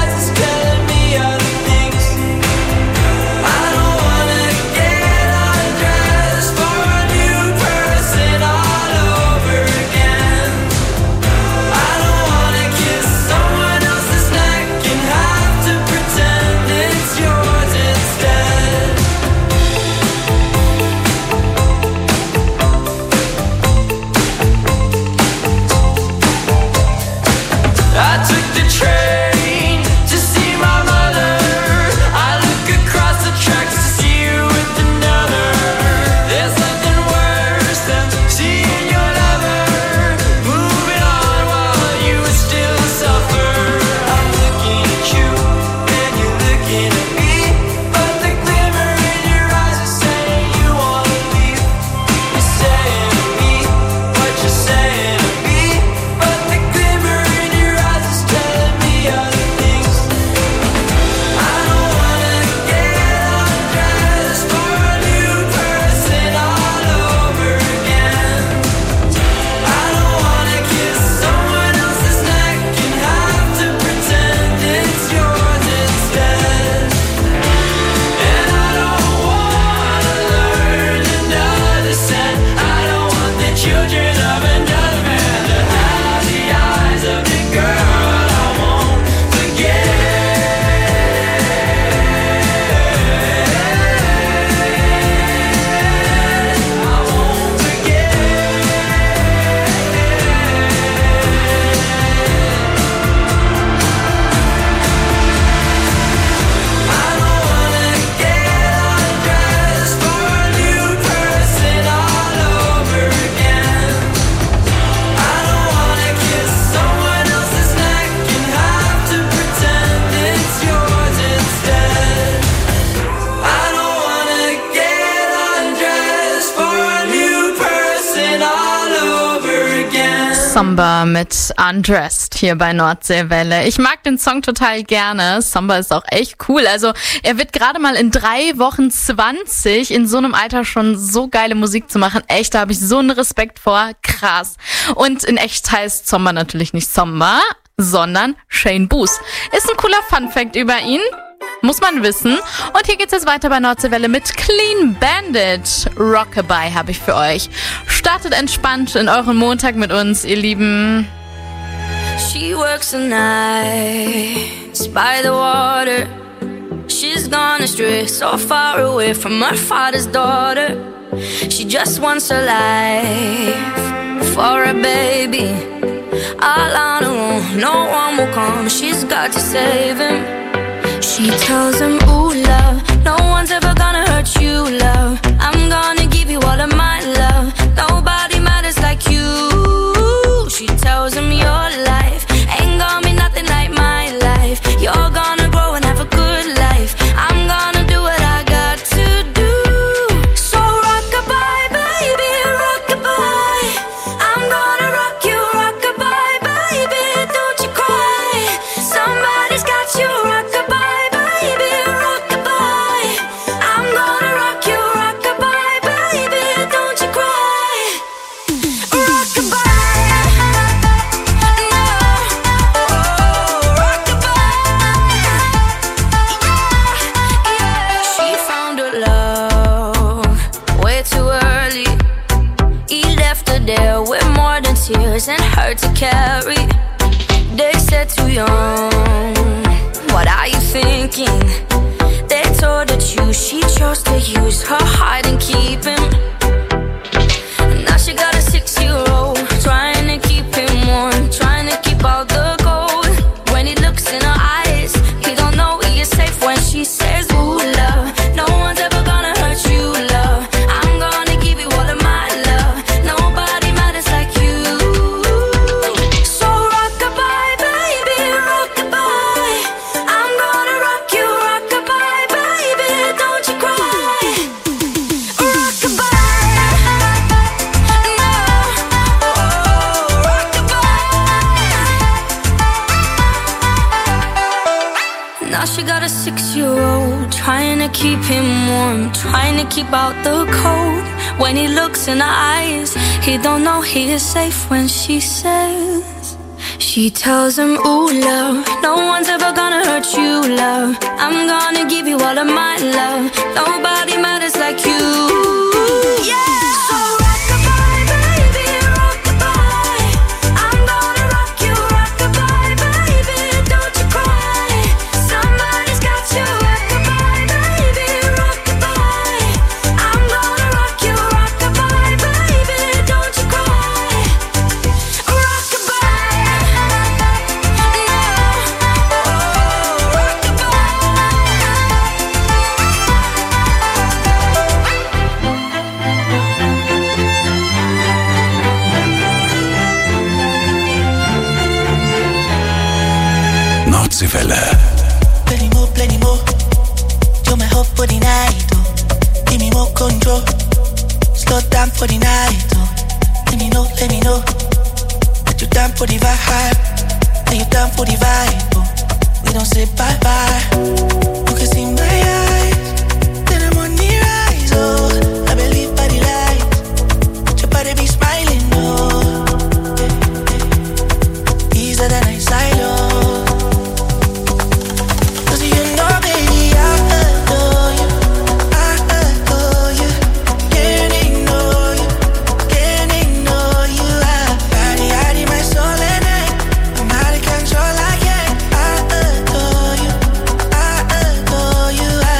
Samba mit Undressed hier bei Nordseewelle. Ich mag den Song total gerne. Samba ist auch echt cool. Also er wird gerade mal in drei Wochen zwanzig, in so einem Alter schon so geile Musik zu machen. Echt, da habe ich so einen Respekt vor. Krass. Und in echt heißt Samba natürlich nicht Samba, sondern Shane Boos. Ist ein cooler Funfact über ihn. Muss man wissen. Und hier geht's jetzt weiter bei Nordseewelle mit Clean Bandit. Rockabye habe ich für euch. Startet entspannt in euren Montag mit uns, ihr Lieben. She works the nights by the water. She's gone astray, so far away from her father's daughter. She just wants her life for a baby. All on her own, no one will come. She's got to save him. She tells him, ooh, love, no one's ever gonna hurt you, love. I'm gonna give you all of my love. Nobody matters like you. She tells him, your life ain't gonna be nothing like my life. You're gonna grow and have a good life. I'm gonna do what I got to do. So rock-a-bye, baby, rock-a-bye. I'm gonna rock you, rock-a-bye, baby, don't you cry. Somebody's got you, rock-a-bye. And hard to carry. They said too young. What are you thinking? They told her you. She chose to use her heart and keep him. Now she got a six-year-old trying to keep him warm, trying to keep all the gold. When he looks in her eyes, he don't know he is safe when she says, ooh, love, no one's ever gonna hurt you, love. I'm gonna give you all of my love. Nobody matters like you. Trying to keep him warm, trying to keep out the cold. When he looks in her eyes, he don't know he is safe when she says. She tells him, ooh, love, no one's ever gonna hurt you, love. I'm gonna give you all of my love. Nobody matters like you. Yeah. Nordseewelle. Plenty more, plenty more. You're my hope for the night, oh. Give me more control. Slow down for the night, oh. Let me know, let me know that you're down for the vibe. That you're down for the vibe, oh. We don't say bye-bye. You can see my eyes, then I'm on the rise, oh. I believe by the light, your body be smiling, oh. Easier than I silo. You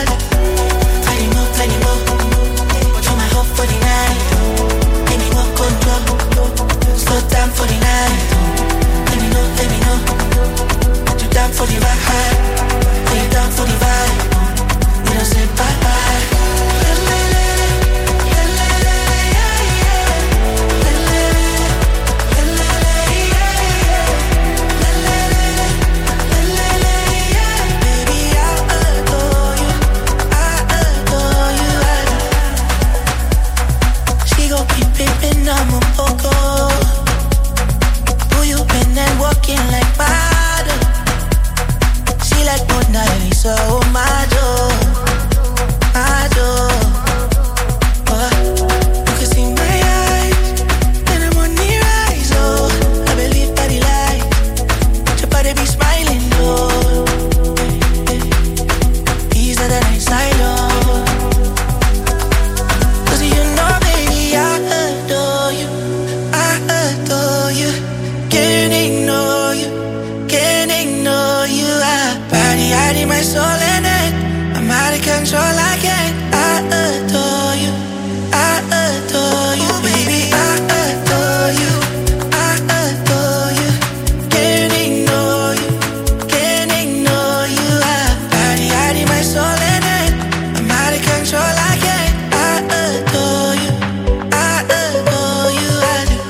body, hiding my soul in it. I'm out of control, I can't. I adore you, I adore you, baby, I adore you, I adore you. Can't ignore you, can't ignore you. I body, hiding my soul in it. I'm out of control, I can't. I adore you, I adore you, I do.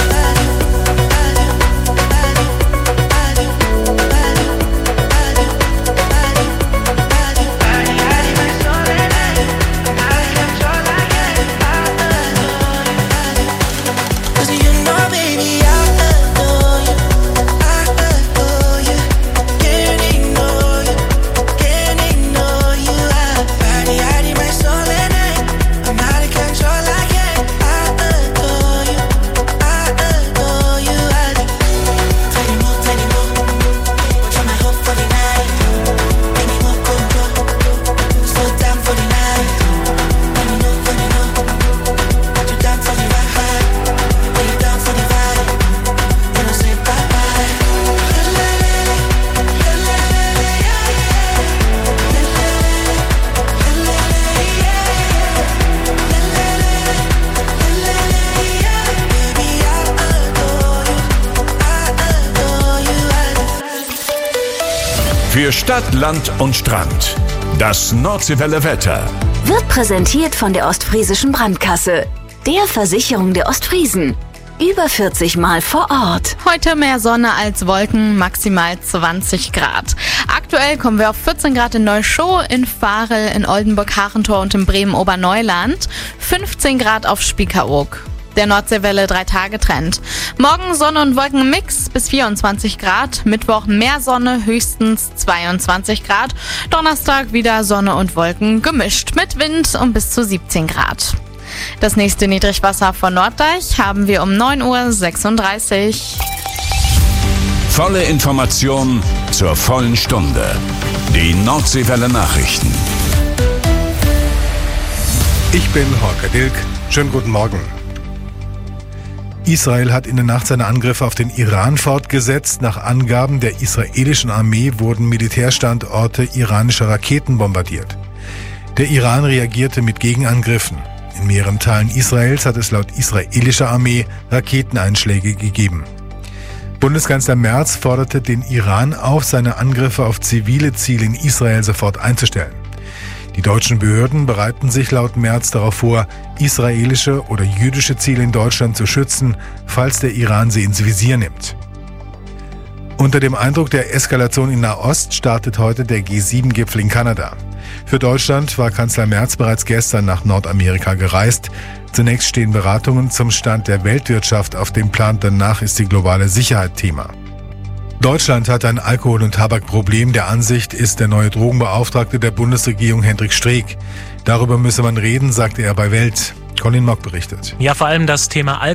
Für Stadt, Land und Strand. Das Nordseewelle Wetter. Wird präsentiert von der Ostfriesischen Brandkasse, der Versicherung der Ostfriesen. Über vierzig Mal vor Ort. Heute mehr Sonne als Wolken, maximal zwanzig Grad. Aktuell kommen wir auf vierzehn Grad in Neuschow, in Varel, in Oldenburg-Hachentor und in Bremen-Oberneuland. fünfzehn Grad auf Spiekeroog. Der Nordseewelle drei Tage Trend. Morgen Sonne und Wolkenmix bis vierundzwanzig Grad. Mittwoch mehr Sonne, höchstens zweiundzwanzig Grad. Donnerstag wieder Sonne und Wolken gemischt mit Wind und bis zu siebzehn Grad. Das nächste Niedrigwasser von Norddeich haben wir um neun Uhr sechsunddreißig. Volle Information zur vollen Stunde. Die Nordseewelle Nachrichten. Ich bin Holger Dilk. Schönen guten Morgen. Israel hat in der Nacht seine Angriffe auf den Iran fortgesetzt. Nach Angaben der israelischen Armee wurden Militärstandorte iranischer Raketen bombardiert. Der Iran reagierte mit Gegenangriffen. In mehreren Teilen Israels hat es laut israelischer Armee Raketeneinschläge gegeben. Bundeskanzler Merz forderte den Iran auf, seine Angriffe auf zivile Ziele in Israel sofort einzustellen. Die deutschen Behörden bereiten sich laut Merz darauf vor, israelische oder jüdische Ziele in Deutschland zu schützen, falls der Iran sie ins Visier nimmt. Unter dem Eindruck der Eskalation in Nahost startet heute der G sieben Gipfel in Kanada. Für Deutschland war Kanzler Merz bereits gestern nach Nordamerika gereist. Zunächst stehen Beratungen zum Stand der Weltwirtschaft auf dem Plan, danach ist die globale Sicherheit Thema. Deutschland hat ein Alkohol- und Tabakproblem. Der Ansicht ist der neue Drogenbeauftragte der Bundesregierung Hendrik Streeck. Darüber müsse man reden, sagte er bei Welt. Colin Mock berichtet. Ja, vor allem das Thema Alkohol